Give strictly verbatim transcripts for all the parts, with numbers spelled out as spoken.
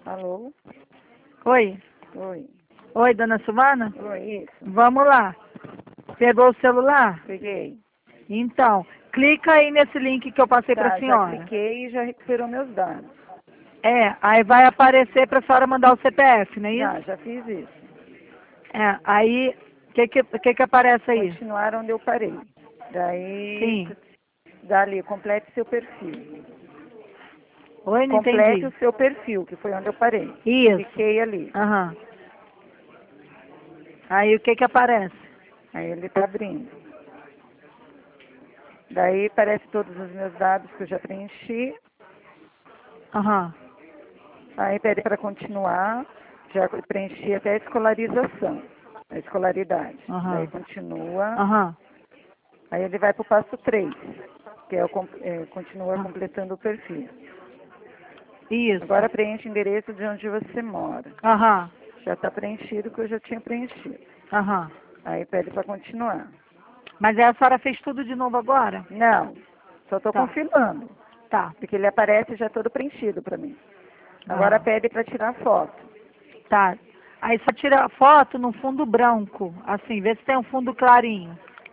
Alô? Oi. Oi. Oi, dona Silvana? Oi, isso. Vamos lá. Pegou o celular? Peguei. Então, clica aí nesse link que eu passei para Tá, a já senhora. cliquei e já recuperou meus dados. É, aí vai aparecer para a senhora mandar o C P F, não é isso? Já, já fiz isso. É, aí, o que que, que que aparece aí? Continuar onde eu parei. Daí, Sim. dá ali, complete seu perfil. Oi, não Complete entendi. o seu perfil, que foi onde eu parei. Isso. Cliquei ali. Aham. Aí o que que aparece? Aí ele tá abrindo. Daí aparece todos os meus dados que eu já preenchi. Aham. Aí pede para continuar. Já preenchi até a escolarização. A escolaridade. Aham. Daí continua. Aham. Aí ele vai para o passo três, que é o com- é, continua Ah. completando o perfil. Isso. Agora preenche o endereço de onde você mora. Aham. Já está preenchido o que eu já tinha preenchido. Aham. Aí pede para continuar. Mas aí a senhora fez tudo de novo agora? Não, só estou Tá. confirmando, Tá. porque ele aparece já todo preenchido para mim. Agora Ah. pede para tirar foto. Tá. Aí só tira a foto no fundo branco, assim, vê se tem um fundo clarinho.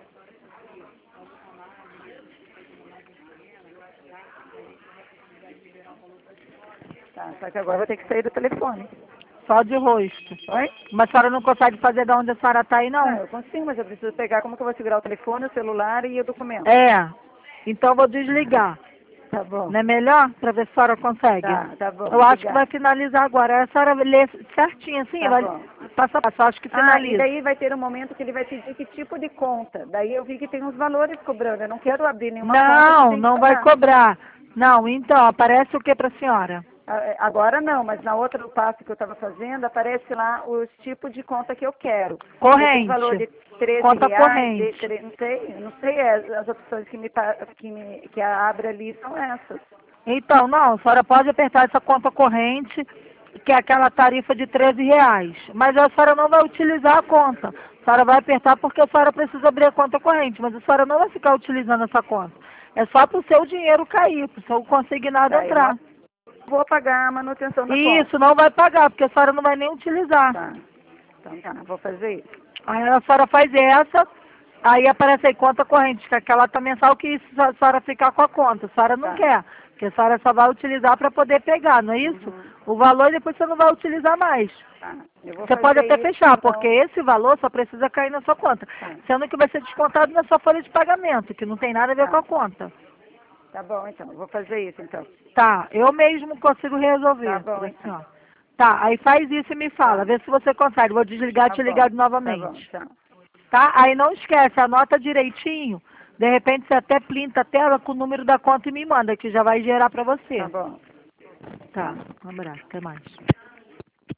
Tá, só que agora eu vou ter que sair do telefone. Só de rosto. Oi? Mas a senhora não consegue fazer da onde a senhora tá aí, Não, não? eu consigo, mas eu preciso pegar como que eu vou segurar o telefone, o celular e o documento. É. Então eu vou desligar. Tá bom. Não é melhor? Pra ver se a senhora consegue. Tá, tá bom. Eu acho que Obrigada. vai finalizar agora. A senhora lê certinho, assim, Tá vai bom. passo a passo. Eu acho que Ah, e finaliza. daí vai ter um momento que ele vai pedir que tipo de conta. Daí eu vi que tem uns valores cobrando. Eu não quero abrir nenhuma conta que Não, tem que não vai pagar. cobrar. Não, então, aparece o que pra senhora? Ah, é, agora não, mas na outra passo que eu estava fazendo, aparece lá os tipos de conta que eu quero. Porque tem valor de Corrente. treze Conta reais, de, corrente. tre- não sei, não sei, as, as opções que me, pa- que me que abre ali são essas. Então, não, a senhora pode apertar essa conta corrente, que é aquela tarifa de treze reais. Mas a senhora não vai utilizar a conta. A senhora vai apertar porque a senhora precisa abrir a conta corrente, mas a senhora não vai ficar utilizando essa conta. É só para o seu dinheiro cair, para o seu consignado Tá, eu não entrar. vou pagar a manutenção da E conta. isso não vai pagar, porque a senhora não vai nem utilizar. Tá, então tá, vou fazer isso. Aí a senhora faz essa, aí aparece aí conta corrente, que é aquela tá mensal que isso a senhora ficar com a conta. A senhora não Tá. quer, porque a senhora só vai utilizar para poder pegar, não é isso? Uhum. O valor depois você não vai utilizar mais. Tá, eu vou Você pode fazer até isso, fechar, então. porque esse valor só precisa cair na sua conta. Tá, Sendo que vai ser descontado na sua folha de pagamento, que não tem nada a ver com tá, a conta. tá bom então, eu vou fazer isso então. Tá, eu mesmo consigo resolver Tá bom pra então. senhora. Tá, aí faz isso e me fala, Tá, vê se você consegue. Vou desligar e tá te bom, ligar tá bom, novamente. tchau. Tá? Aí não esquece, anota direitinho. De repente você até printa a tela com o número da conta e me manda, que já vai gerar pra você. Tá bom. Tá, um abraço, até mais.